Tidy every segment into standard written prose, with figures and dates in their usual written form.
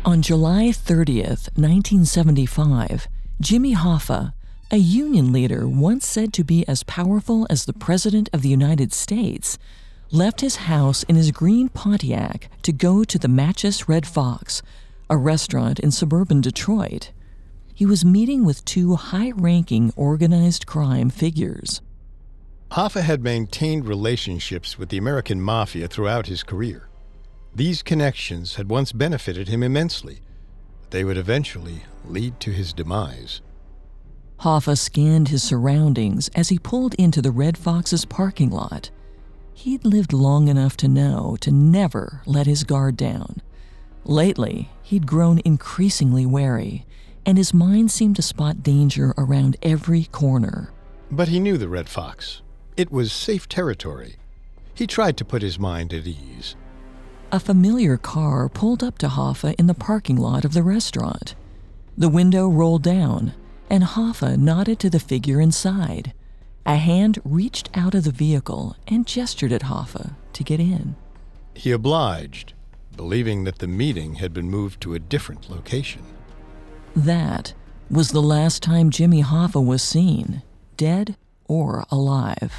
On July 30th, 1975, Jimmy Hoffa, a Union leader once said to be as powerful as the President of the United States, left his house in his green Pontiac to go to the Matches Red Fox, a restaurant in suburban Detroit. He was meeting with two high-ranking organized crime figures. Hoffa had maintained relationships with the American Mafia throughout his career. These connections had once benefited him immensely, but they would eventually lead to his demise. Hoffa scanned his surroundings as he pulled into the Red Fox's parking lot. He'd lived long enough to know to never let his guard down. Lately, he'd grown increasingly wary, and his mind seemed to spot danger around every corner. But he knew the Red Fox. It was safe territory. He tried to put his mind at ease. A familiar car pulled up to Hoffa in the parking lot of the restaurant. The window rolled down, and Hoffa nodded to the figure inside. A hand reached out of the vehicle and gestured at Hoffa to get in. He obliged, believing that the meeting had been moved to a different location. That was the last time Jimmy Hoffa was seen, dead or alive.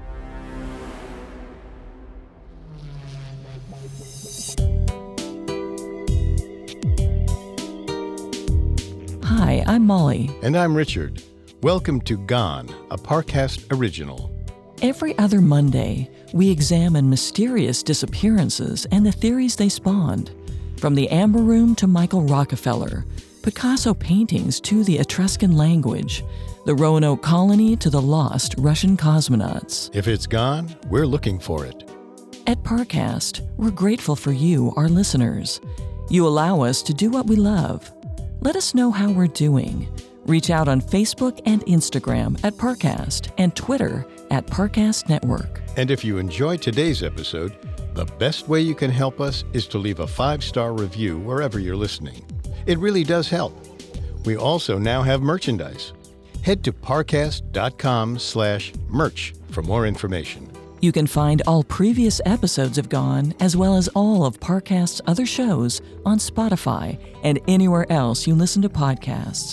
Hi, I'm Molly. And I'm Richard. Welcome to Gone, a Parcast original. Every other Monday, we examine mysterious disappearances and the theories they spawned. From the Amber Room to Michael Rockefeller, Picasso paintings to the Etruscan language, the Roanoke colony to the lost Russian cosmonauts. If it's gone, we're looking for it. At Parcast, we're grateful for you, our listeners. You allow us to do what we love. Let us know how we're doing. Reach out on Facebook and Instagram at Parcast and Twitter at Parcast Network. And if you enjoyed today's episode, the best way you can help us is to leave a 5-star review wherever you're listening. It really does help. We also now have merchandise. Head to parcast.com/merch for more information. You can find all previous episodes of Gone, as well as all of Parcast's other shows, on Spotify and anywhere else you listen to podcasts.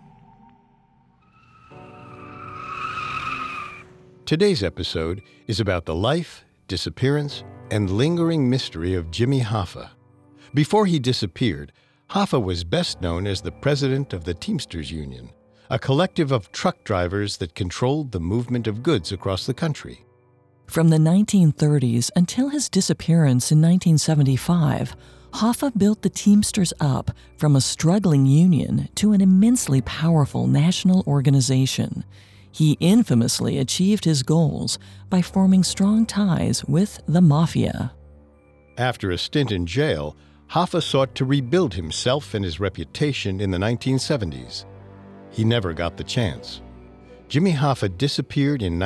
Today's episode is about the life, disappearance, and lingering mystery of Jimmy Hoffa. Before he disappeared, Hoffa was best known as the president of the Teamsters Union, a collective of truck drivers that controlled the movement of goods across the country. From the 1930s until his disappearance in 1975, Hoffa built the Teamsters up from a struggling union to an immensely powerful national organization. He infamously achieved his goals by forming strong ties with the Mafia. After a stint in jail, Hoffa sought to rebuild himself and his reputation in the 1970s. He never got the chance. Jimmy Hoffa disappeared in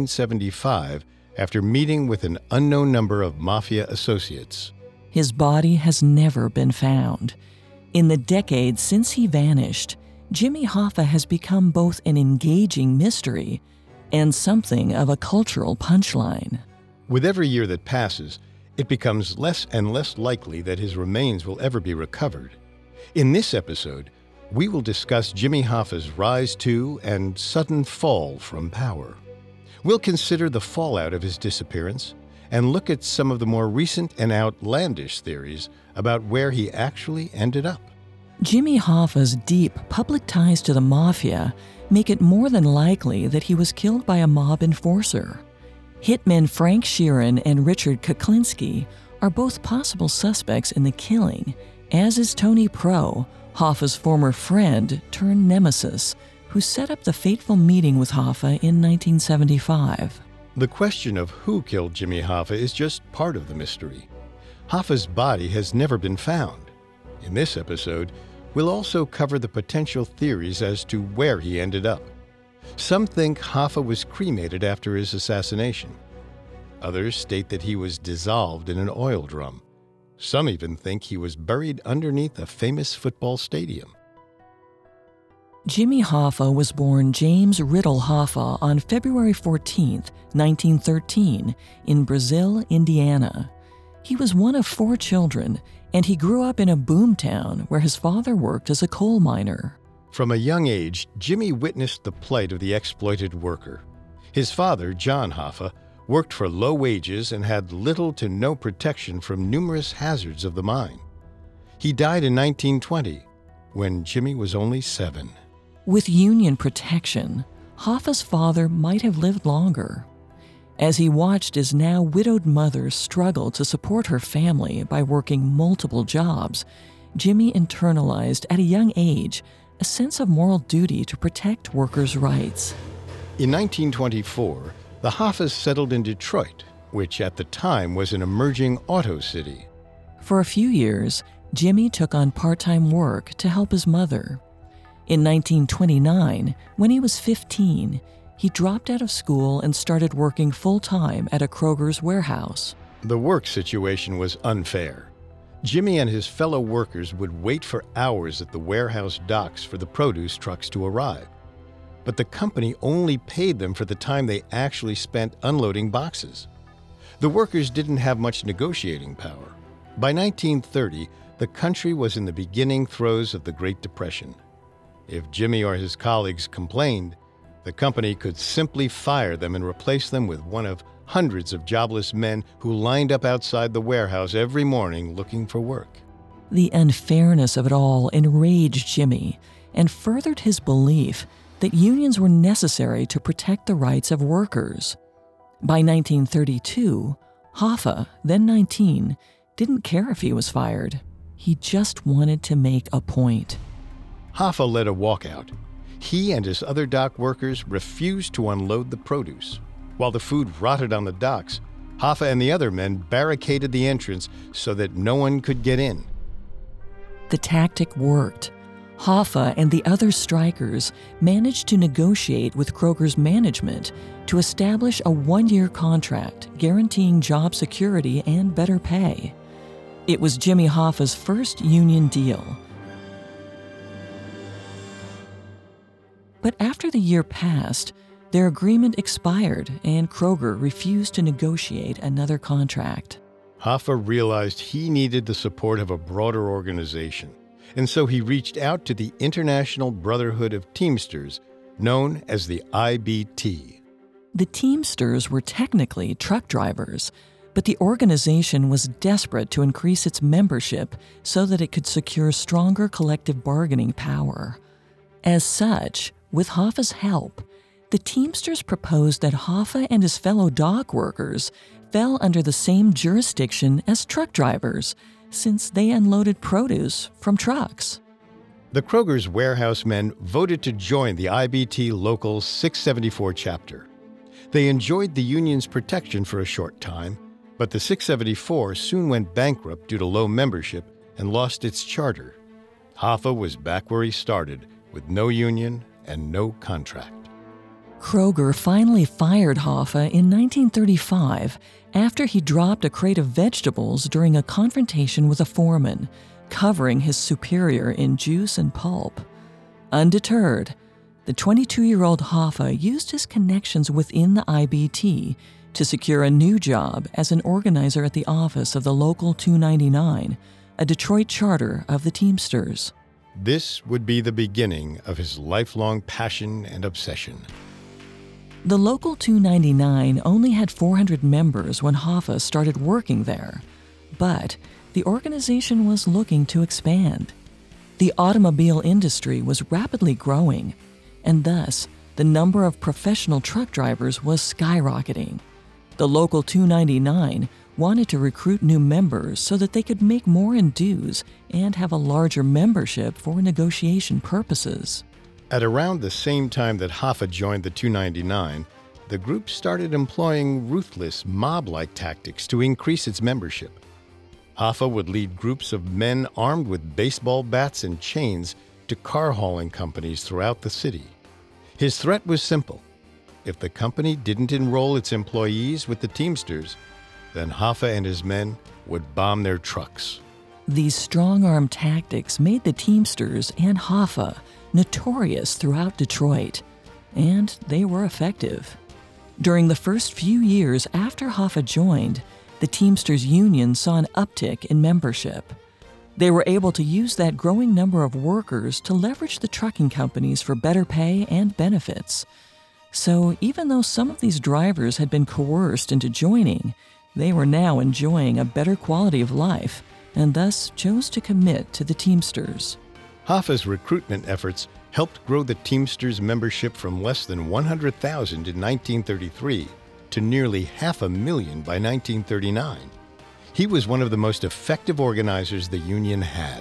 1975 after meeting with an unknown number of Mafia associates. His body has never been found. In the decades since he vanished, Jimmy Hoffa has become both an engaging mystery and something of a cultural punchline. With every year that passes, it becomes less and less likely that his remains will ever be recovered. In this episode, we will discuss Jimmy Hoffa's rise to and sudden fall from power. We'll consider the fallout of his disappearance and look at some of the more recent and outlandish theories about where he actually ended up. Jimmy Hoffa's deep public ties to the Mafia make it more than likely that he was killed by a mob enforcer. Hitmen Frank Sheeran and Richard Kuklinski are both possible suspects in the killing, as is Tony Pro, Hoffa's former friend turned nemesis, who set up the fateful meeting with Hoffa in 1975. The question of who killed Jimmy Hoffa is just part of the mystery. Hoffa's body has never been found. In this episode, we'll also cover the potential theories as to where he ended up. Some think Hoffa was cremated after his assassination. Others state that he was dissolved in an oil drum. Some even think he was buried underneath a famous football stadium. Jimmy Hoffa was born James Riddle Hoffa on February 14, 1913, in Brazil, Indiana. He was one of 4 children, and he grew up in a boomtown where his father worked as a coal miner. From a young age, Jimmy witnessed the plight of the exploited worker. His father, John Hoffa, worked for low wages and had little to no protection from numerous hazards of the mine. He died in 1920, when Jimmy was only 7. With union protection, Hoffa's father might have lived longer. As he watched his now widowed mother struggle to support her family by working multiple jobs, Jimmy internalized at a young age a sense of moral duty to protect workers' rights. In 1924, the Hoffas settled in Detroit, which at the time was an emerging auto city. For a few years, Jimmy took on part-time work to help his mother. In 1929, when he was 15, he dropped out of school and started working full-time at a Kroger's warehouse. The work situation was unfair. Jimmy and his fellow workers would wait for hours at the warehouse docks for the produce trucks to arrive. But the company only paid them for the time they actually spent unloading boxes. The workers didn't have much negotiating power. By 1930, the country was in the beginning throes of the Great Depression. If Jimmy or his colleagues complained, the company could simply fire them and replace them with one of hundreds of jobless men who lined up outside the warehouse every morning looking for work. The unfairness of it all enraged Jimmy and furthered his belief that unions were necessary to protect the rights of workers. By 1932, Hoffa, then 19, didn't care if he was fired. He just wanted to make a point. Hoffa led a walkout. He and his other dock workers refused to unload the produce. While the food rotted on the docks, Hoffa and the other men barricaded the entrance so that no one could get in. The tactic worked. Hoffa and the other strikers managed to negotiate with Kroger's management to establish a 1-year contract guaranteeing job security and better pay. It was Jimmy Hoffa's first union deal. But after the year passed, their agreement expired and Kroger refused to negotiate another contract. Hoffa realized he needed the support of a broader organization, and so he reached out to the International Brotherhood of Teamsters, known as the IBT. The Teamsters were technically truck drivers, but the organization was desperate to increase its membership so that it could secure stronger collective bargaining power. As such, with Hoffa's help, the Teamsters proposed that Hoffa and his fellow dock workers fell under the same jurisdiction as truck drivers, since they unloaded produce from trucks. The Kroger's warehouse men voted to join the IBT Local 674 chapter. They enjoyed the union's protection for a short time, but the 674 soon went bankrupt due to low membership and lost its charter. Hoffa was back where he started, with no union and no contract. Kroger finally fired Hoffa in 1935 after he dropped a crate of vegetables during a confrontation with a foreman, covering his superior in juice and pulp. Undeterred, the 22-year-old Hoffa used his connections within the IBT to secure a new job as an organizer at the office of the Local 299, a Detroit charter of the Teamsters. This would be the beginning of his lifelong passion and obsession. The Local 299 only had 400 members when Hoffa started working there, but the organization was looking to expand. The automobile industry was rapidly growing, and thus the number of professional truck drivers was skyrocketing. The Local 299 wanted to recruit new members so that they could make more in dues and have a larger membership for negotiation purposes. At around the same time that Hoffa joined the 299, the group started employing ruthless, mob-like tactics to increase its membership. Hoffa would lead groups of men armed with baseball bats and chains to car hauling companies throughout the city. His threat was simple. If the company didn't enroll its employees with the Teamsters, then Hoffa and his men would bomb their trucks. These strong-arm tactics made the Teamsters and Hoffa notorious throughout Detroit, and they were effective. During the first few years after Hoffa joined, the Teamsters Union saw an uptick in membership. They were able to use that growing number of workers to leverage the trucking companies for better pay and benefits. So even though some of these drivers had been coerced into joining, they were now enjoying a better quality of life and thus chose to commit to the Teamsters. Hoffa's recruitment efforts helped grow the Teamsters membership from less than 100,000 in 1933 to nearly 500,000 by 1939. He was one of the most effective organizers the union had.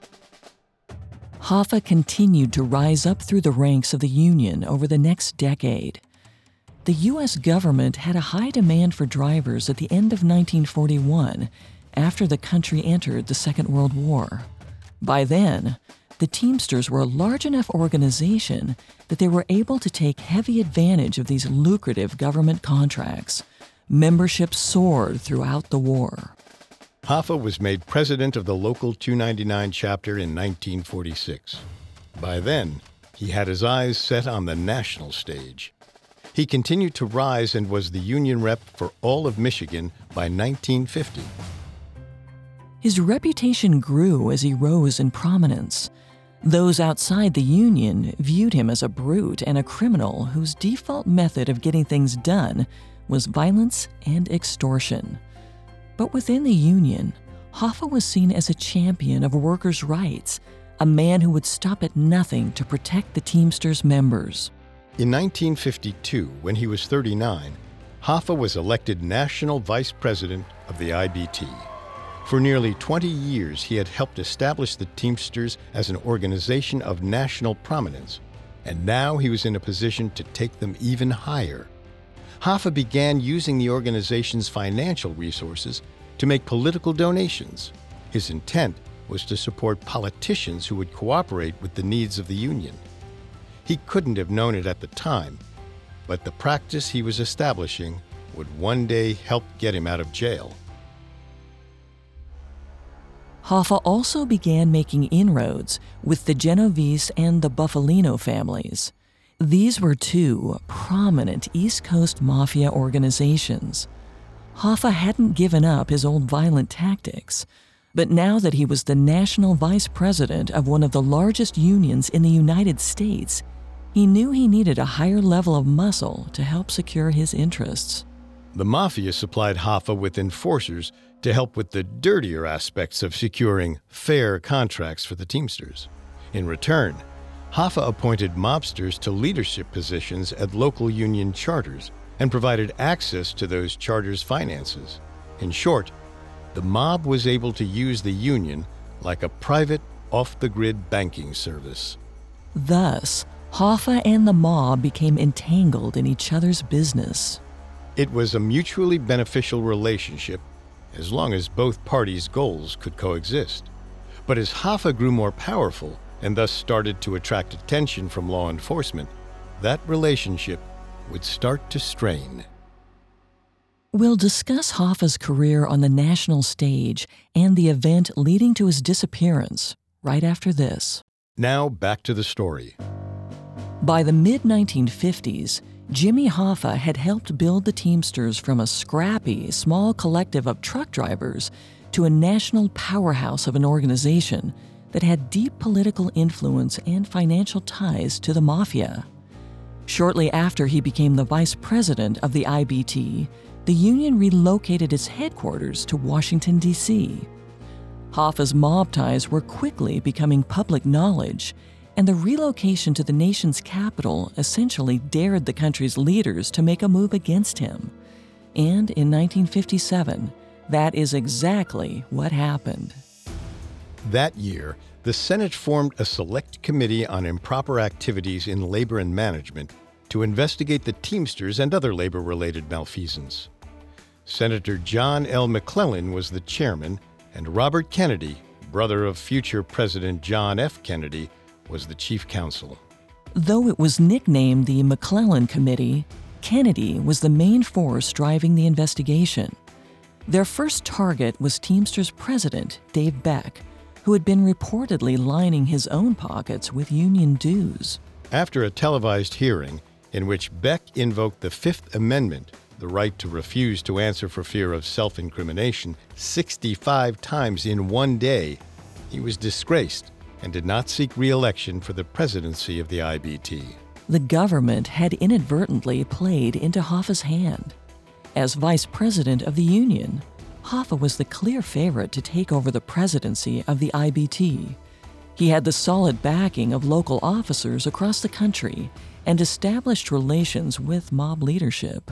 Hoffa continued to rise up through the ranks of the union over the next decade. The U.S. government had a high demand for drivers at the end of 1941, after the country entered the Second World War. By then, the Teamsters were a large enough organization that they were able to take heavy advantage of these lucrative government contracts. Membership soared throughout the war. Hoffa was made president of the local 299 chapter in 1946. By then, he had his eyes set on the national stage. He continued to rise and was the union rep for all of Michigan by 1950. His reputation grew as he rose in prominence. Those outside the union viewed him as a brute and a criminal whose default method of getting things done was violence and extortion. But within the union, Hoffa was seen as a champion of workers' rights, a man who would stop at nothing to protect the Teamsters members. In 1952, when he was 39, Hoffa was elected national vice president of the IBT. For nearly 20 years, he had helped establish the Teamsters as an organization of national prominence, and now he was in a position to take them even higher. Hoffa began using the organization's financial resources to make political donations. His intent was to support politicians who would cooperate with the needs of the union. He couldn't have known it at the time, but the practice he was establishing would one day help get him out of jail. Hoffa also began making inroads with the Genovese and the Buffalino families. These were two prominent East Coast mafia organizations. Hoffa hadn't given up his old violent tactics, but now that he was the national vice president of one of the largest unions in the United States, he knew he needed a higher level of muscle to help secure his interests. The mafia supplied Hoffa with enforcers to help with the dirtier aspects of securing fair contracts for the Teamsters. In return, Hoffa appointed mobsters to leadership positions at local union charters and provided access to those charters' finances. In short, the mob was able to use the union like a private, off-the-grid banking service. Thus, Hoffa and the mob became entangled in each other's business. It was a mutually beneficial relationship as long as both parties' goals could coexist. But as Hoffa grew more powerful and thus started to attract attention from law enforcement, that relationship would start to strain. We'll discuss Hoffa's career on the national stage and the event leading to his disappearance right after this. Now back to the story. By the mid-1950s, Jimmy Hoffa had helped build the Teamsters from a scrappy, small collective of truck drivers to a national powerhouse of an organization that had deep political influence and financial ties to the mafia. Shortly after he became the vice president of the IBT, the union relocated its headquarters to Washington, D.C. Hoffa's mob ties were quickly becoming public knowledge, and the relocation to the nation's capital essentially dared the country's leaders to make a move against him. And in 1957, that is exactly what happened. That year, the Senate formed a select committee on improper activities in labor and management to investigate the Teamsters and other labor-related malfeasance. Senator John L. McClellan was the chairman, and Robert Kennedy, brother of future President John F. Kennedy, was the chief counsel. Though it was nicknamed the McClellan Committee, Kennedy was the main force driving the investigation. Their first target was Teamsters president Dave Beck, who had been reportedly lining his own pockets with union dues. After a televised hearing in which Beck invoked the Fifth Amendment the right to refuse to answer for fear of self-incrimination 65 times in one day, he was disgraced and did not seek re-election for the presidency of the IBT. The government had inadvertently played into Hoffa's hand. As vice president of the union, Hoffa was the clear favorite to take over the presidency of the IBT. He had the solid backing of local officers across the country and established relations with mob leadership.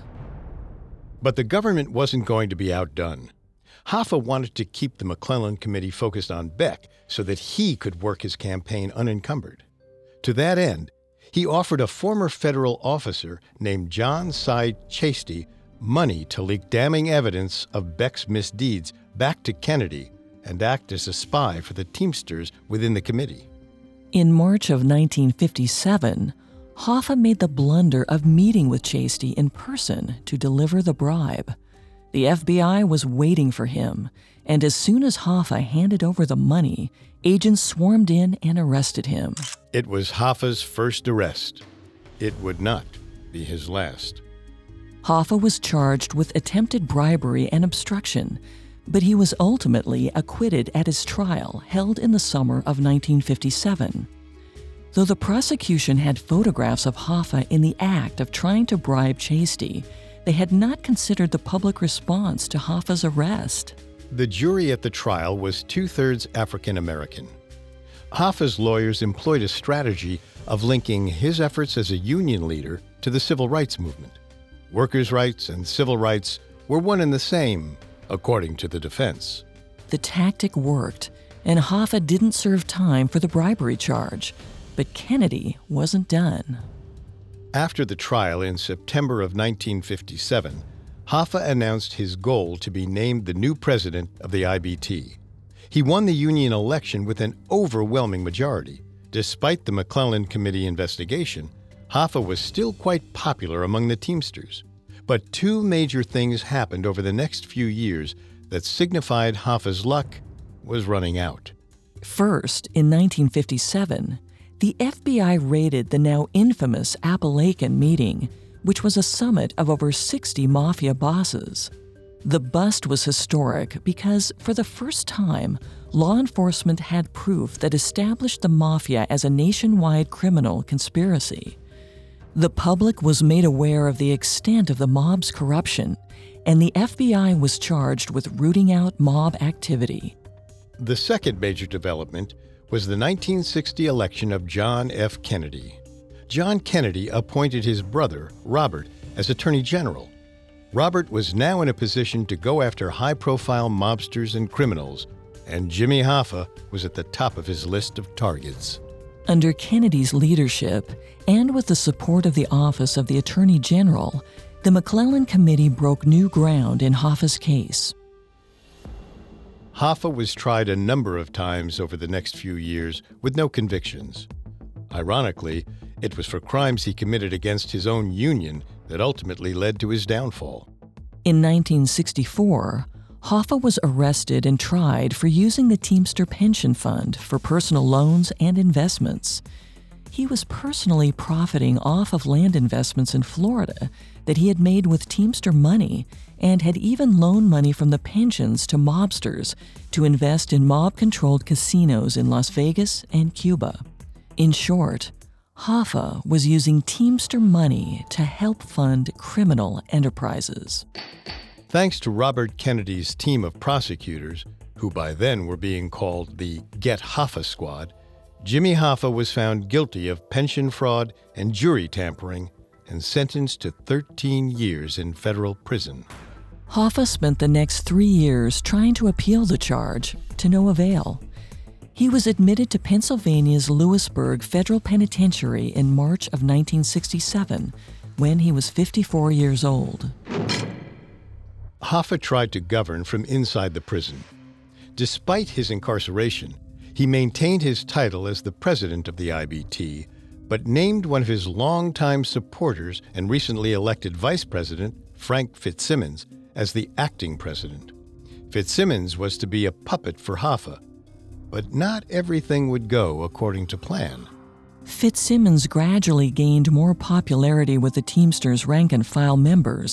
But the government wasn't going to be outdone. Hoffa wanted to keep the McClellan Committee focused on Beck so that he could work his campaign unencumbered. To that end, he offered a former federal officer named John Cy Chasty money to leak damning evidence of Beck's misdeeds back to Kennedy and act as a spy for the Teamsters within the committee. In March of 1957, Hoffa made the blunder of meeting with Chasty in person to deliver the bribe. The FBI was waiting for him, and as soon as Hoffa handed over the money, agents swarmed in and arrested him. It was Hoffa's first arrest. It would not be his last. Hoffa was charged with attempted bribery and obstruction, but he was ultimately acquitted at his trial held in the summer of 1957. Though the prosecution had photographs of Hoffa in the act of trying to bribe Chasty, they had not considered the public response to Hoffa's arrest. The jury at the trial was two-thirds African American. Hoffa's lawyers employed a strategy of linking his efforts as a union leader to the civil rights movement. Workers' rights and civil rights were one and the same, according to the defense. The tactic worked, and Hoffa didn't serve time for the bribery charge, but Kennedy wasn't done. After the trial in September of 1957, Hoffa announced his goal to be named the new president of the IBT. He won the union election with an overwhelming majority. Despite the McClellan Committee investigation, Hoffa was still quite popular among the Teamsters. But two major things happened over the next few years that signified Hoffa's luck was running out. First, in 1957, the FBI raided the now infamous Appalachian meeting, which was a summit of over 60 mafia bosses. The bust was historic because, for the first time, law enforcement had proof that established the mafia as a nationwide criminal conspiracy. The public was made aware of the extent of the mob's corruption, and the FBI was charged with rooting out mob activity. The second major development was the 1960 election of John F. Kennedy. John Kennedy appointed his brother, Robert, as Attorney General. Robert was now in a position to go after high-profile mobsters and criminals, and Jimmy Hoffa was at the top of his list of targets. Under Kennedy's leadership, and with the support of the Office of the Attorney General, the McClellan Committee broke new ground in Hoffa's case. Hoffa was tried a number of times over the next few years with no convictions. Ironically, it was for crimes he committed against his own union that ultimately led to his downfall. In 1964, Hoffa was arrested and tried for using the Teamster Pension Fund for personal loans and investments. He was personally profiting off of land investments in Florida that he had made with Teamster money and had even loaned money from the pensions to mobsters to invest in mob-controlled casinos in Las Vegas and Cuba. In short, Hoffa was using Teamster money to help fund criminal enterprises. Thanks to Robert Kennedy's team of prosecutors, who by then were being called the Get Hoffa Squad, Jimmy Hoffa was found guilty of pension fraud and jury tampering and sentenced to 13 years in federal prison. Hoffa spent the next 3 years trying to appeal the charge, to no avail. He was admitted to Pennsylvania's Lewisburg Federal Penitentiary in March of 1967, when he was 54 years old. Hoffa tried to govern from inside the prison. Despite his incarceration, he maintained his title as the president of the IBT, but named one of his longtime supporters and recently elected vice president, Frank Fitzsimmons, as the acting president. Fitzsimmons was to be a puppet for Hoffa, but not everything would go according to plan. Fitzsimmons gradually gained more popularity with the Teamsters' rank-and-file members,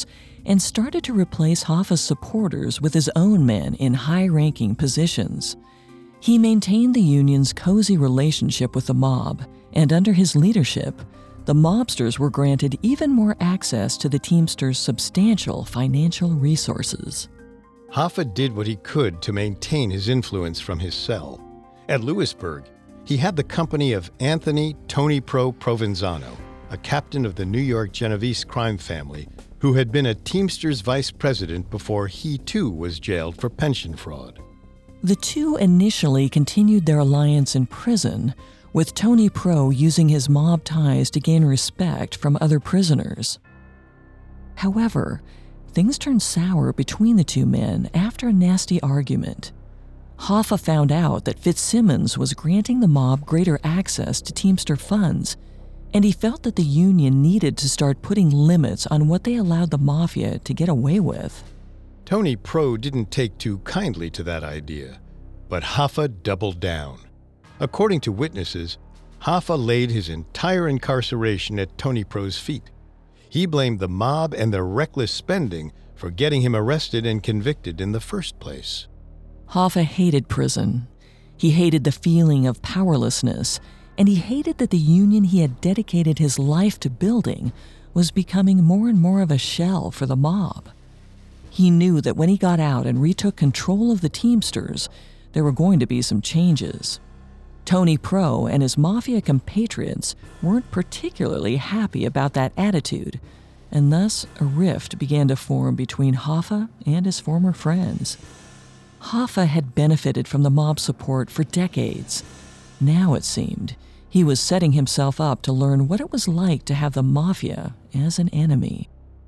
and started to replace Hoffa's supporters with his own men in high-ranking positions. He maintained the union's cozy relationship with the mob, and under his leadership, the mobsters were granted even more access to the Teamsters' substantial financial resources. Hoffa did what he could to maintain his influence from his cell. At Lewisburg, he had the company of Anthony Tony Pro Provenzano, a captain of the New York Genovese crime family, who had been a Teamsters vice president before he too was jailed for pension fraud. The two initially continued their alliance in prison, with Tony Pro using his mob ties to gain respect from other prisoners. However, things turned sour between the two men after a nasty argument. Hoffa found out that Fitzsimmons was granting the mob greater access to Teamster funds, and he felt that the union needed to start putting limits on what they allowed the mafia to get away with. Tony Pro didn't take too kindly to that idea, but Hoffa doubled down. According to witnesses, Hoffa laid his entire incarceration at Tony Pro's feet. He blamed the mob and their reckless spending for getting him arrested and convicted in the first place. Hoffa hated prison. He hated the feeling of powerlessness, and he hated that the union he had dedicated his life to building was becoming more and more of a shell for the mob. He knew that when he got out and retook control of the Teamsters, there were going to be some changes. Tony Pro and his mafia compatriots weren't particularly happy about that attitude, and thus a rift began to form between Hoffa and his former friends. Hoffa had benefited from the mob support for decades. Now, it seemed, he was setting himself up to learn what it was like to have the mafia as an enemy.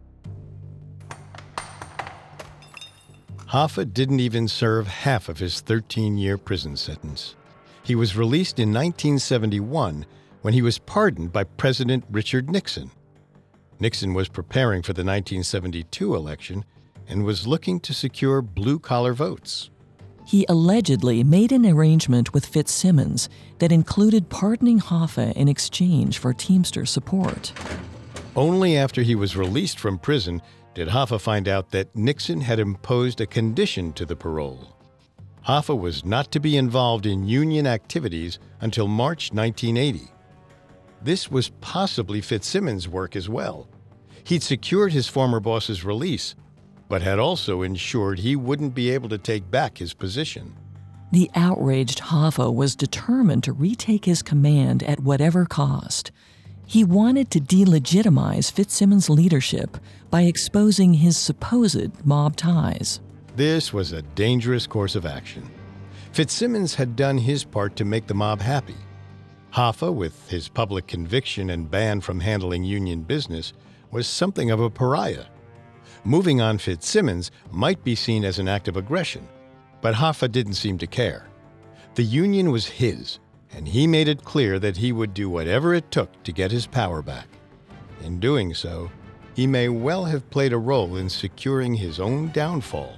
Hoffa didn't even serve half of his 13-year prison sentence. He was released in 1971 when he was pardoned by President Richard Nixon. Nixon was preparing for the 1972 election and was looking to secure blue-collar votes. He allegedly made an arrangement with Fitzsimmons that included pardoning Hoffa in exchange for Teamster support. Only after he was released from prison did Hoffa find out that Nixon had imposed a condition to the parole. Hoffa was not to be involved in union activities until March 1980. This was possibly Fitzsimmons' work as well. He'd secured his former boss's release, but had also ensured he wouldn't be able to take back his position. The outraged Hoffa was determined to retake his command at whatever cost. He wanted to delegitimize Fitzsimmons' leadership by exposing his supposed mob ties. This was a dangerous course of action. Fitzsimmons had done his part to make the mob happy. Hoffa, with his public conviction and ban from handling union business, was something of a pariah. Moving on Fitzsimmons might be seen as an act of aggression, but Hoffa didn't seem to care. The union was his, and he made it clear that he would do whatever it took to get his power back. In doing so, he may well have played a role in securing his own downfall.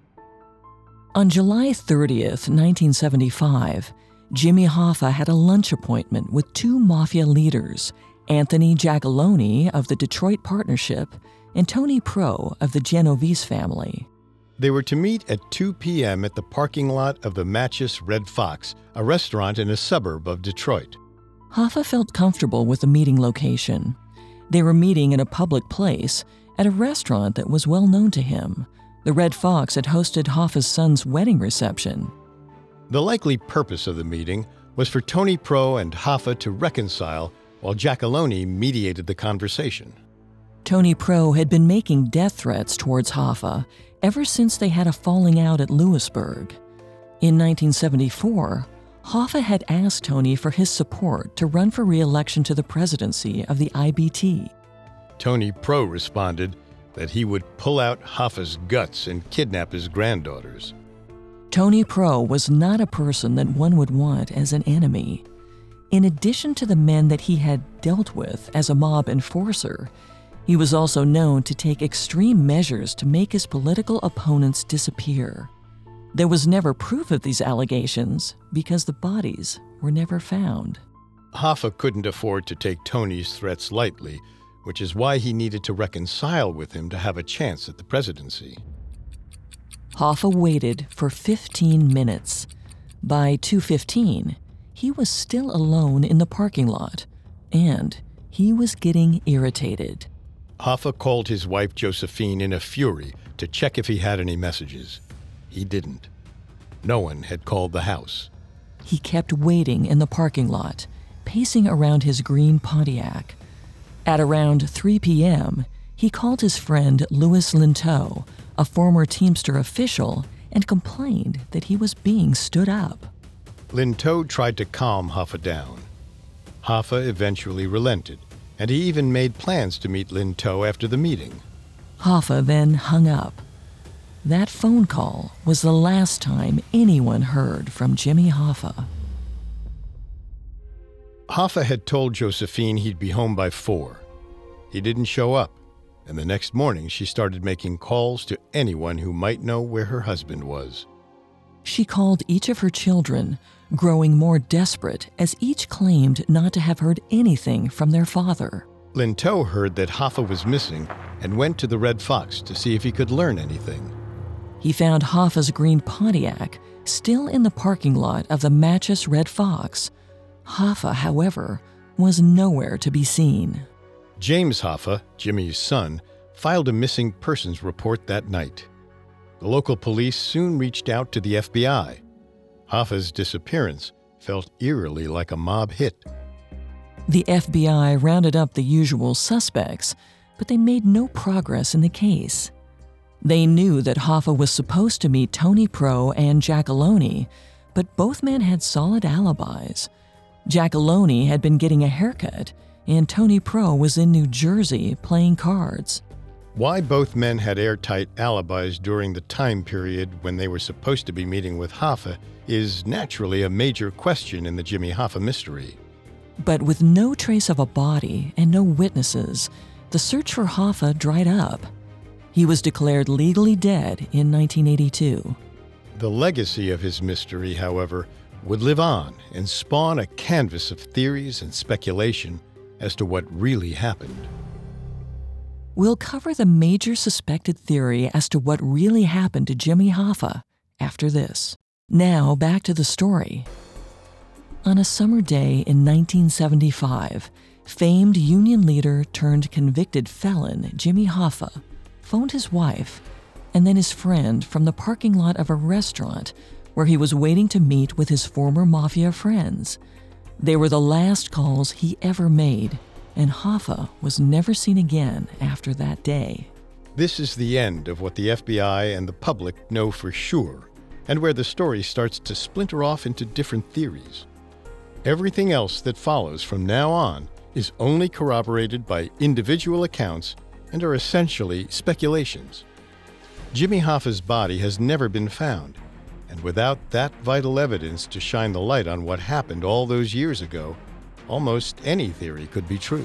On July 30th, 1975, Jimmy Hoffa had a lunch appointment with two mafia leaders, Anthony Giacalone of the Detroit Partnership and Tony Pro of the Genovese family. They were to meet at 2 p.m. at the parking lot of the Matches Red Fox, a restaurant in a suburb of Detroit. Hoffa felt comfortable with the meeting location. They were meeting in a public place at a restaurant that was well known to him. The Red Fox had hosted Hoffa's son's wedding reception. The likely purpose of the meeting was for Tony Pro and Hoffa to reconcile while Giacalone mediated the conversation. Tony Pro had been making death threats towards Hoffa ever since they had a falling out at Lewisburg. In 1974, Hoffa had asked Tony for his support to run for re-election to the presidency of the IBT. Tony Pro responded that he would pull out Hoffa's guts and kidnap his granddaughters. Tony Pro was not a person that one would want as an enemy. In addition to the men that he had dealt with as a mob enforcer, he was also known to take extreme measures to make his political opponents disappear. There was never proof of these allegations because the bodies were never found. Hoffa couldn't afford to take Tony's threats lightly, which is why he needed to reconcile with him to have a chance at the presidency. Hoffa waited for 15 minutes. By 2:15, he was still alone in the parking lot, and he was getting irritated. Hoffa called his wife Josephine in a fury to check if he had any messages. He didn't. No one had called the house. He kept waiting in the parking lot, pacing around his green Pontiac. At around 3 p.m., he called his friend Louis Linteau, a former Teamster official, and complained that he was being stood up. Linteau tried to calm Hoffa down. Hoffa eventually relented, and he even made plans to meet Linteau after the meeting. Hoffa then hung up. That phone call was the last time anyone heard from Jimmy Hoffa. Hoffa had told Josephine he'd be home by 4. He didn't show up, and the next morning she started making calls to anyone who might know where her husband was. She called each of her children, growing more desperate as each claimed not to have heard anything from their father. Linteau heard that Hoffa was missing and went to the Red Fox to see if he could learn anything. He found Hoffa's green Pontiac still in the parking lot of the Matchus Red Fox. Hoffa, however, was nowhere to be seen. James Hoffa, Jimmy's son, filed a missing persons report that night. The local police soon reached out to the FBI. Hoffa's disappearance felt eerily like a mob hit. The FBI rounded up the usual suspects, but they made no progress in the case. They knew that Hoffa was supposed to meet Tony Pro and Giacalone, but both men had solid alibis. Giacalone had been getting a haircut, and Tony Pro was in New Jersey playing cards. Why both men had airtight alibis during the time period when they were supposed to be meeting with Hoffa is naturally a major question in the Jimmy Hoffa mystery. But with no trace of a body and no witnesses, the search for Hoffa dried up. He was declared legally dead in 1982. The legacy of his mystery, however, would live on and spawn a canvas of theories and speculation as to what really happened. We'll cover the major suspected theory as to what really happened to Jimmy Hoffa after this. Now, back to the story. On a summer day in 1975, famed union leader turned convicted felon Jimmy Hoffa phoned his wife and then his friend from the parking lot of a restaurant where he was waiting to meet with his former mafia friends. They were the last calls he ever made, and Hoffa was never seen again after that day. This is the end of what the FBI and the public know for sure, and where the story starts to splinter off into different theories. Everything else that follows from now on is only corroborated by individual accounts and are essentially speculations. Jimmy Hoffa's body has never been found, and without that vital evidence to shine the light on what happened all those years ago, almost any theory could be true.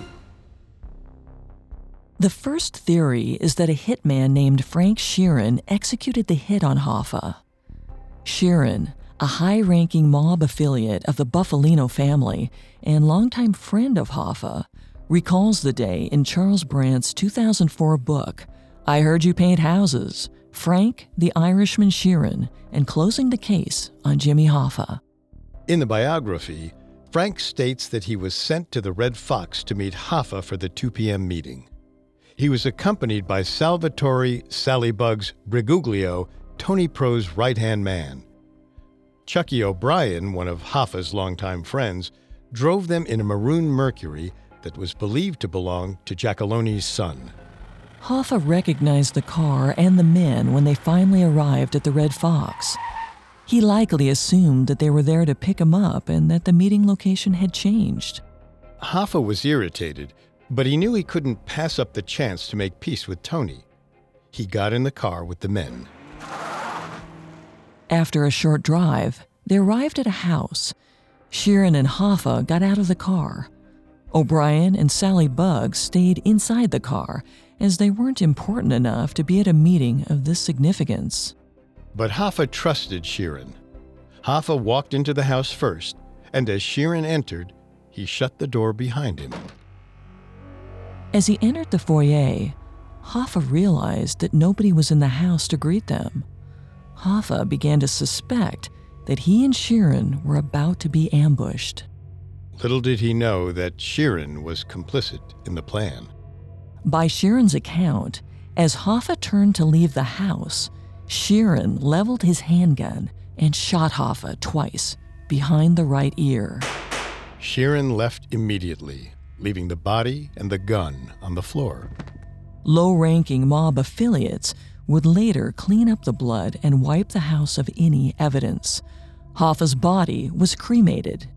The first theory is that a hitman named Frank Sheeran executed the hit on Hoffa. Sheeran, a high-ranking mob affiliate of the Buffalino family and longtime friend of Hoffa, recalls the day in Charles Brandt's 2004 book, I Heard You Paint Houses, Frank the Irishman Sheeran, and closing the case on Jimmy Hoffa. In the biography, Frank states that he was sent to the Red Fox to meet Hoffa for the 2 p.m. meeting. He was accompanied by Salvatore Sally Bugs Briguglio, Tony Pro's right-hand man. Chucky O'Brien, one of Hoffa's longtime friends, drove them in a maroon Mercury that was believed to belong to Giacalone's son. Hoffa recognized the car and the men when they finally arrived at the Red Fox. He likely assumed that they were there to pick him up and that the meeting location had changed. Hoffa was irritated, but he knew he couldn't pass up the chance to make peace with Tony. He got in the car with the men. After a short drive, they arrived at a house. Sheeran and Hoffa got out of the car. O'Brien and Sally Bugs stayed inside the car, as they weren't important enough to be at a meeting of this significance. But Hoffa trusted Sheeran. Hoffa walked into the house first, and as Sheeran entered, he shut the door behind him. As he entered the foyer, Hoffa realized that nobody was in the house to greet them. Hoffa began to suspect that he and Sheeran were about to be ambushed. Little did he know that Sheeran was complicit in the plan. By Sheeran's account, as Hoffa turned to leave the house, Sheeran leveled his handgun and shot Hoffa twice, behind the right ear. Sheeran left immediately, leaving the body and the gun on the floor. Low-ranking mob affiliates would later clean up the blood and wipe the house of any evidence. Hoffa's body was cremated.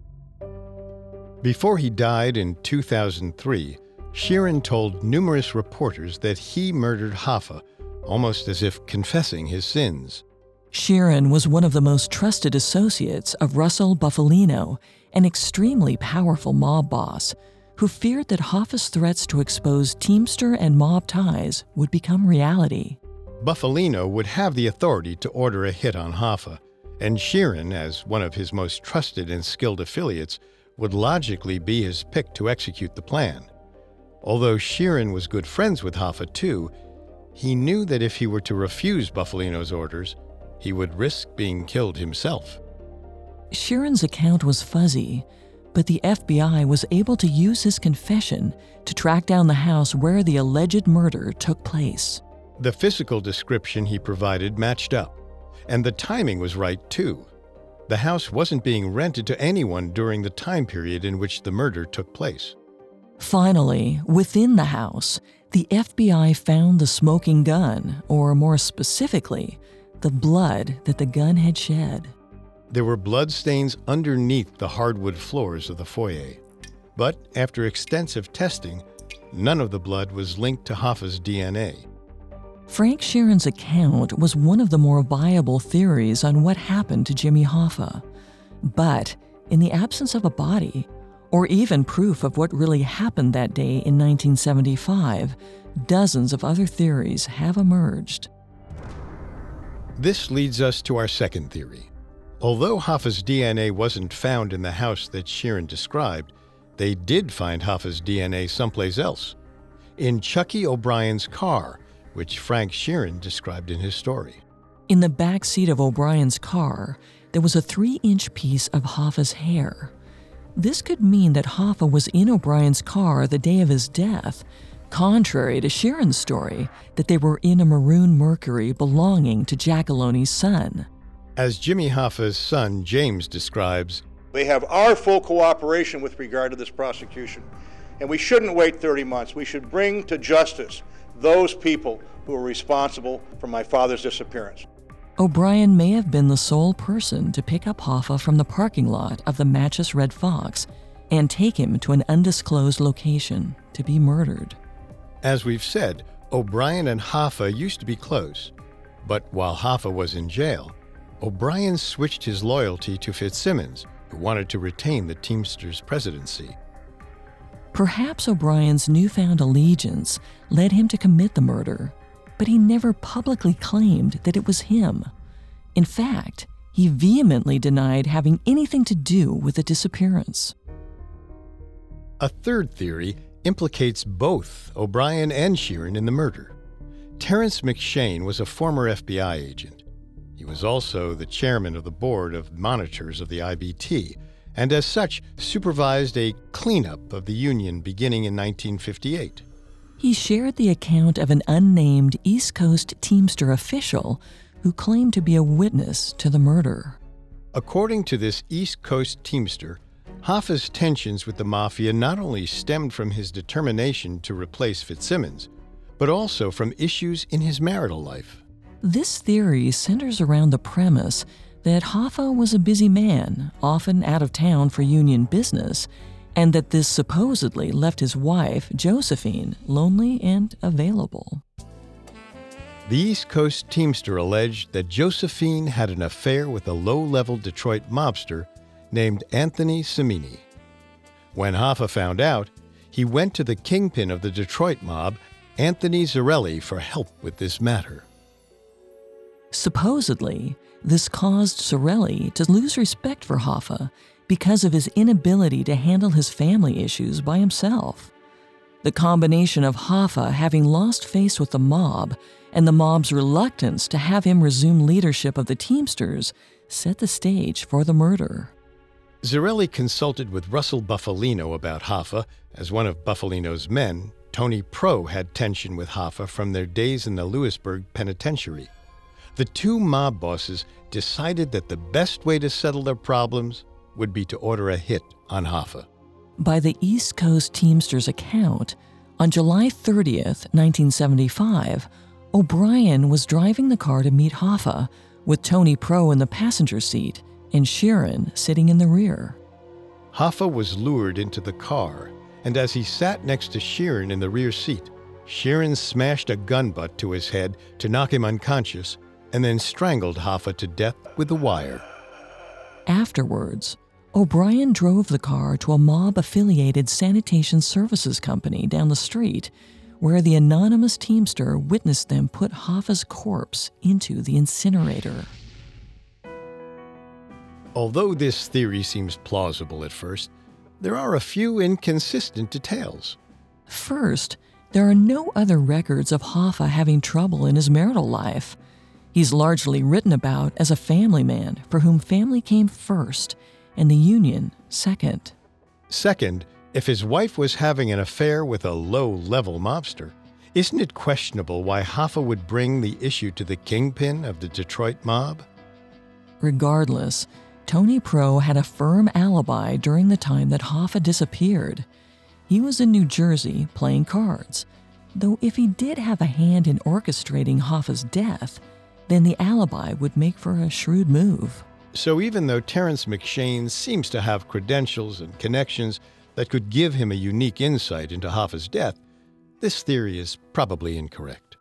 Before he died in 2003, Sheeran told numerous reporters that he murdered Hoffa, almost as if confessing his sins. Sheeran was one of the most trusted associates of Russell Bufalino, an extremely powerful mob boss, who feared that Hoffa's threats to expose Teamster and mob ties would become reality. Bufalino would have the authority to order a hit on Hoffa, and Sheeran, as one of his most trusted and skilled affiliates, would logically be his pick to execute the plan. Although Sheeran was good friends with Hoffa too, he knew that if he were to refuse Bufalino's orders, he would risk being killed himself. Sheeran's account was fuzzy, but the FBI was able to use his confession to track down the house where the alleged murder took place. The physical description he provided matched up, and the timing was right too. The house wasn't being rented to anyone during the time period in which the murder took place. Finally, within the house, the FBI found the smoking gun, or more specifically, the blood that the gun had shed. There were blood stains underneath the hardwood floors of the foyer. But after extensive testing, none of the blood was linked to Hoffa's DNA. Frank Sheeran's account was one of the more viable theories on what happened to Jimmy Hoffa. But in the absence of a body, or even proof of what really happened that day in 1975, dozens of other theories have emerged. This leads us to our second theory. Although Hoffa's DNA wasn't found in the house that Sheeran described, they did find Hoffa's DNA someplace else, in Chucky O'Brien's car, which Frank Sheeran described in his story. In the back seat of O'Brien's car, there was a 3-inch piece of Hoffa's hair. This could mean that Hoffa was in O'Brien's car the day of his death, contrary to Sheeran's story that they were in a maroon Mercury belonging to Giacaloni's son. As Jimmy Hoffa's son, James, describes, "They have our full cooperation with regard to this prosecution, and we shouldn't wait 30 months. We should bring to justice those people who are responsible for my father's disappearance." O'Brien may have been the sole person to pick up Hoffa from the parking lot of the Matches Red Fox and take him to an undisclosed location to be murdered. As we've said, O'Brien and Hoffa used to be close. But while Hoffa was in jail, O'Brien switched his loyalty to Fitzsimmons, who wanted to retain the Teamsters presidency. Perhaps O'Brien's newfound allegiance led him to commit the murder, but he never publicly claimed that it was him. In fact, he vehemently denied having anything to do with the disappearance. A third theory implicates both O'Brien and Sheeran in the murder. Terrence McShane was a former FBI agent. He was also the chairman of the board of monitors of the IBT, and as such supervised a cleanup of the union beginning in 1958. He shared the account of an unnamed East Coast Teamster official who claimed to be a witness to the murder. According to this East Coast Teamster, Hoffa's tensions with the Mafia not only stemmed from his determination to replace Fitzsimmons, but also from issues in his marital life. This theory centers around the premise that Hoffa was a busy man, often out of town for union business, and that this supposedly left his wife, Josephine, lonely and available. The East Coast Teamster alleged that Josephine had an affair with a low-level Detroit mobster named Anthony Cimini. When Hoffa found out, he went to the kingpin of the Detroit mob, Anthony Zarelli, for help with this matter. Supposedly, this caused Zarelli to lose respect for Hoffa because of his inability to handle his family issues by himself. The combination of Hoffa having lost face with the mob and the mob's reluctance to have him resume leadership of the Teamsters set the stage for the murder. Zarelli consulted with Russell Bufalino about Hoffa, as one of Bufalino's men, Tony Pro, had tension with Hoffa from their days in the Lewisburg penitentiary. The two mob bosses decided that the best way to settle their problems would be to order a hit on Hoffa. By the East Coast Teamsters account, on July 30th, 1975, O'Brien was driving the car to meet Hoffa, with Tony Pro in the passenger seat and Sheeran sitting in the rear. Hoffa was lured into the car, and as he sat next to Sheeran in the rear seat, Sheeran smashed a gun butt to his head to knock him unconscious and then strangled Hoffa to death with a wire. Afterwards, O'Brien drove the car to a mob-affiliated sanitation services company down the street, where the anonymous Teamster witnessed them put Hoffa's corpse into the incinerator. Although this theory seems plausible at first, there are a few inconsistent details. First, there are no other records of Hoffa having trouble in his marital life. He's largely written about as a family man for whom family came first and the union second. Second, if his wife was having an affair with a low-level mobster, isn't it questionable why Hoffa would bring the issue to the kingpin of the Detroit mob? Regardless, Tony Pro had a firm alibi during the time that Hoffa disappeared. He was in New Jersey playing cards, though if he did have a hand in orchestrating Hoffa's death, then the alibi would make for a shrewd move. So even though Terrence McShane seems to have credentials and connections that could give him a unique insight into Hoffa's death, this theory is probably incorrect.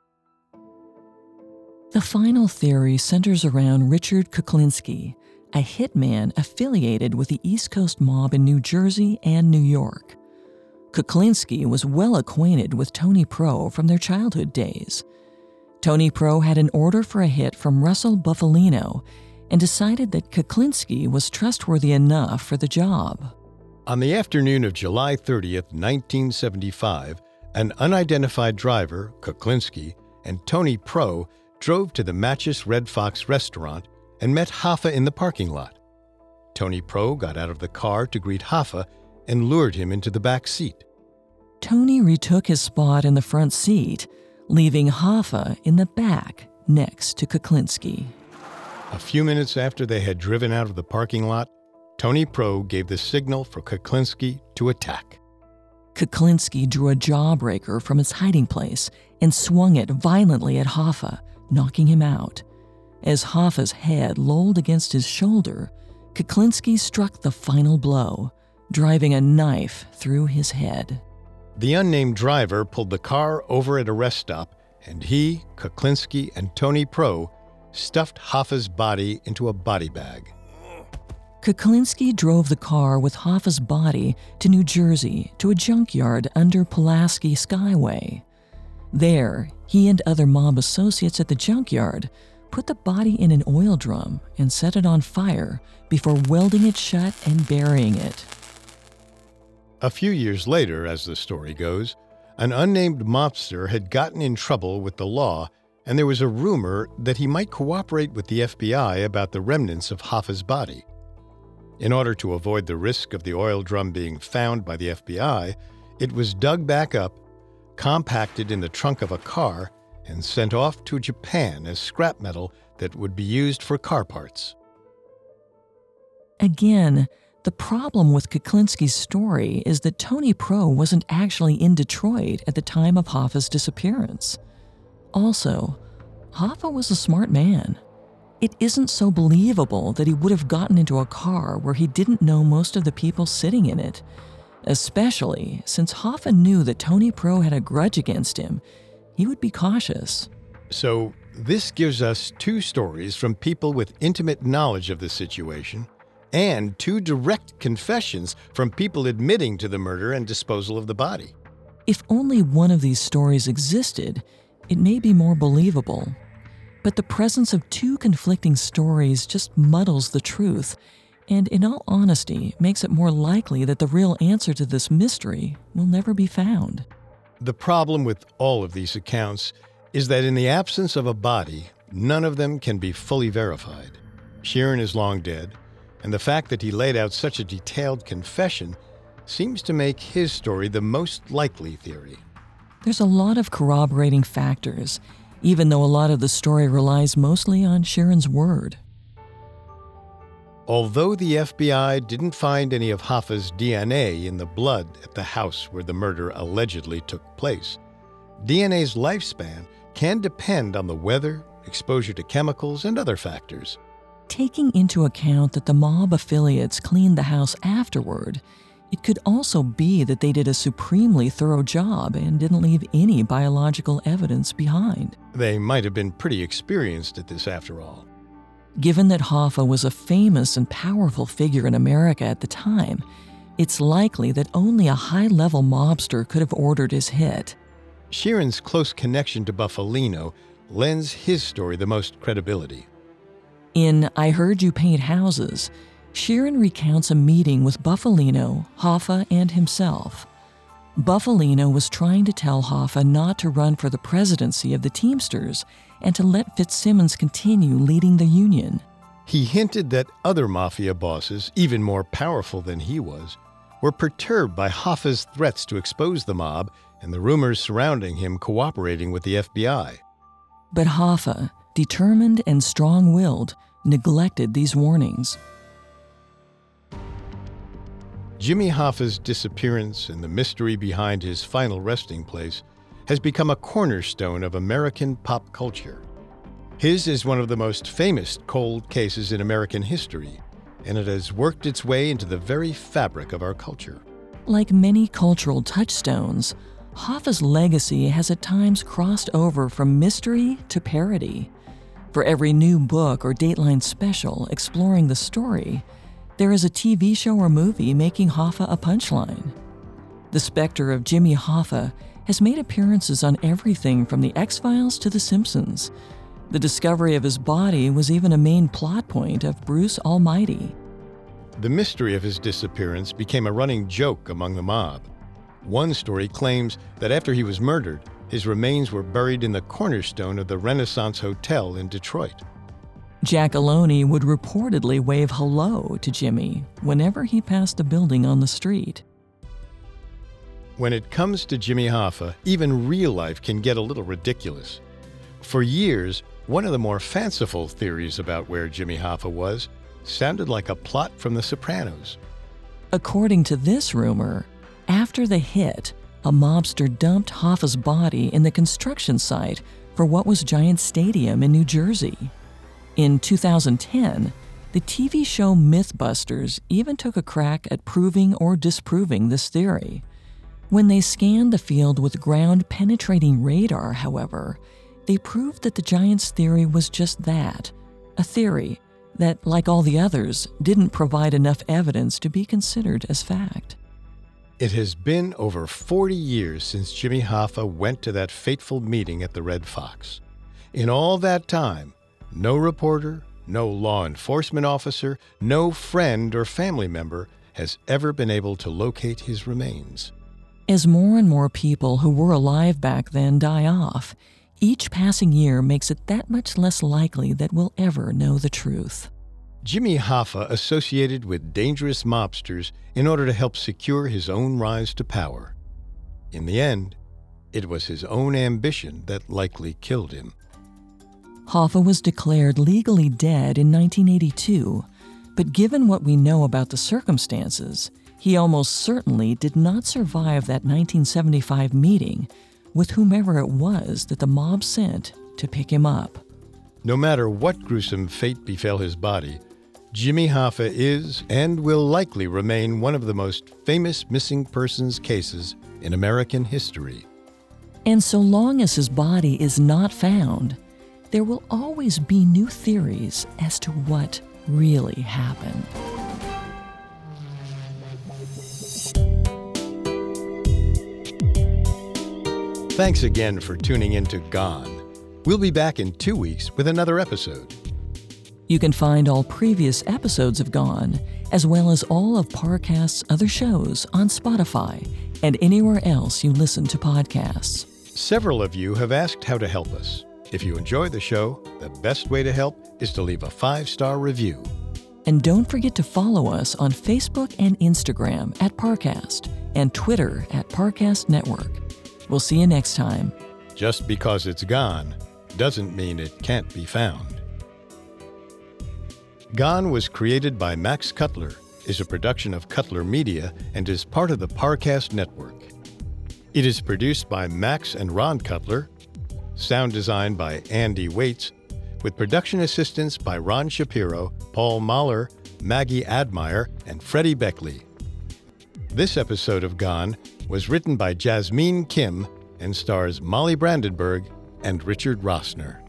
The final theory centers around Richard Kuklinski, a hitman affiliated with the East Coast mob in New Jersey and New York. Kuklinski was well acquainted with Tony Pro from their childhood days. Tony Pro had an order for a hit from Russell Bufalino and decided that Kuklinski was trustworthy enough for the job. On the afternoon of July 30th, 1975, an unidentified driver, Kuklinski, and Tony Pro drove to the Matches Red Fox restaurant and met Hoffa in the parking lot. Tony Pro got out of the car to greet Hoffa and lured him into the back seat. Tony retook his spot in the front seat, leaving Hoffa in the back next to Kuklinski. A few minutes after they had driven out of the parking lot, Tony Pro gave the signal for Kuklinski to attack. Kuklinski drew a jawbreaker from its hiding place and swung it violently at Hoffa, knocking him out. As Hoffa's head lolled against his shoulder, Kuklinski struck the final blow, driving a knife through his head. The unnamed driver pulled the car over at a rest stop, and he, Kuklinski, and Tony Pro stuffed Hoffa's body into a body bag. Kuklinski drove the car with Hoffa's body to New Jersey to a junkyard under Pulaski Skyway. There, he and other mob associates at the junkyard put the body in an oil drum and set it on fire before welding it shut and burying it. A few years later, as the story goes, an unnamed mobster had gotten in trouble with the law, and there was a rumor that he might cooperate with the FBI about the remnants of Hoffa's body. In order to avoid the risk of the oil drum being found by the FBI, it was dug back up, compacted in the trunk of a car, and sent off to Japan as scrap metal that would be used for car parts. Again, the problem with Kuklinski's story is that Tony Pro wasn't actually in Detroit at the time of Hoffa's disappearance. Also, Hoffa was a smart man. It isn't so believable that he would have gotten into a car where he didn't know most of the people sitting in it, especially since Hoffa knew that Tony Pro had a grudge against him. He would be cautious. So, this gives us two stories from people with intimate knowledge of the situation, and two direct confessions from people admitting to the murder and disposal of the body. If only one of these stories existed, it may be more believable. But the presence of two conflicting stories just muddles the truth, and in all honesty, makes it more likely that the real answer to this mystery will never be found. The problem with all of these accounts is that in the absence of a body, none of them can be fully verified. Sheeran is long dead, and the fact that he laid out such a detailed confession seems to make his story the most likely theory. There's a lot of corroborating factors, even though a lot of the story relies mostly on Sheeran's word. Although the FBI didn't find any of Hoffa's DNA in the blood at the house where the murder allegedly took place, DNA's lifespan can depend on the weather, exposure to chemicals, and other factors. Taking into account that the mob affiliates cleaned the house afterward, it could also be that they did a supremely thorough job and didn't leave any biological evidence behind. They might have been pretty experienced at this after all. Given that Hoffa was a famous and powerful figure in America at the time, it's likely that only a high-level mobster could have ordered his hit. Sheeran's close connection to Bufalino lends his story the most credibility. In I Heard You Paint Houses, Sheeran recounts a meeting with Bufalino, Hoffa, and himself. Bufalino was trying to tell Hoffa not to run for the presidency of the Teamsters and to let Fitzsimmons continue leading the union. He hinted that other mafia bosses, even more powerful than he was, were perturbed by Hoffa's threats to expose the mob and the rumors surrounding him cooperating with the FBI. But Hoffa, determined and strong-willed, neglected these warnings. Jimmy Hoffa's disappearance and the mystery behind his final resting place has become a cornerstone of American pop culture. His is one of the most famous cold cases in American history, and it has worked its way into the very fabric of our culture. Like many cultural touchstones, Hoffa's legacy has at times crossed over from mystery to parody. For every new book or Dateline special exploring the story, there is a TV show or movie making Hoffa a punchline. The specter of Jimmy Hoffa has made appearances on everything from The X-Files to The Simpsons. The discovery of his body was even a main plot point of Bruce Almighty. The mystery of his disappearance became a running joke among the mob. One story claims that after he was murdered, his remains were buried in the cornerstone of the Renaissance Hotel in Detroit. Jack Aloni would reportedly wave hello to Jimmy whenever he passed a building on the street. When it comes to Jimmy Hoffa, even real life can get a little ridiculous. For years, one of the more fanciful theories about where Jimmy Hoffa was sounded like a plot from The Sopranos. According to this rumor, after the hit, a mobster dumped Hoffa's body in the construction site for what was Giant Stadium in New Jersey. In 2010, the TV show Mythbusters even took a crack at proving or disproving this theory. When they scanned the field with ground-penetrating radar, however, they proved that the Giants theory was just that, a theory that, like all the others, didn't provide enough evidence to be considered as fact. It has been over 40 years since Jimmy Hoffa went to that fateful meeting at the Red Fox. In all that time, no reporter, no law enforcement officer, no friend or family member has ever been able to locate his remains. As more and more people who were alive back then die off, each passing year makes it that much less likely that we'll ever know the truth. Jimmy Hoffa associated with dangerous mobsters in order to help secure his own rise to power. In the end, it was his own ambition that likely killed him. Hoffa was declared legally dead in 1982, but given what we know about the circumstances, he almost certainly did not survive that 1975 meeting with whomever it was that the mob sent to pick him up. No matter what gruesome fate befell his body, Jimmy Hoffa is and will likely remain one of the most famous missing persons cases in American history. And so long as his body is not found, there will always be new theories as to what really happened. Thanks again for tuning in to Gone. We'll be back in 2 weeks with another episode. You can find all previous episodes of Gone, as well as all of Parcast's other shows on Spotify, and anywhere else you listen to podcasts. Several of you have asked how to help us. If you enjoy the show, the best way to help is to leave a 5-star review. And don't forget to follow us on Facebook and Instagram at Parcast and Twitter at Parcast Network. We'll see you next time. Just because it's gone doesn't mean it can't be found. Gone was created by Max Cutler, is a production of Cutler Media, and is part of the Parcast Network. It is produced by Max and Ron Cutler, sound design by Andy Waits, with production assistance by Ron Shapiro, Paul Mahler, Maggie Admire, and Freddie Beckley. This episode of Gone was written by Jasmine Kim and stars Molly Brandenburg and Richard Rossner.